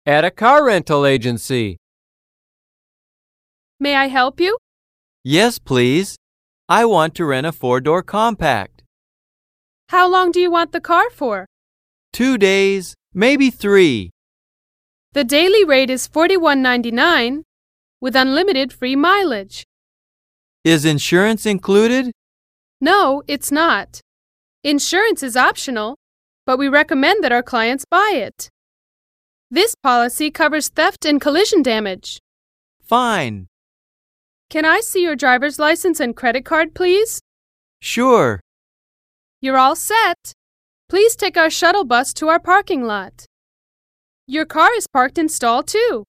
at a car rental agency. May I help you? Yes, please. I want to rent a 4-door compact. How long do you want the car for? 2 days, maybe 3. The daily rate is $41.99 with unlimited free mileage. Is insurance included? No, it's not. Insurance is optional, but we recommend that our clients buy it. This policy covers theft and collision damage. Fine. Can I see your driver's license and credit card, please? Sure. You're all set. Please take our shuttle bus to our parking lot. Your car is parked in stall 2.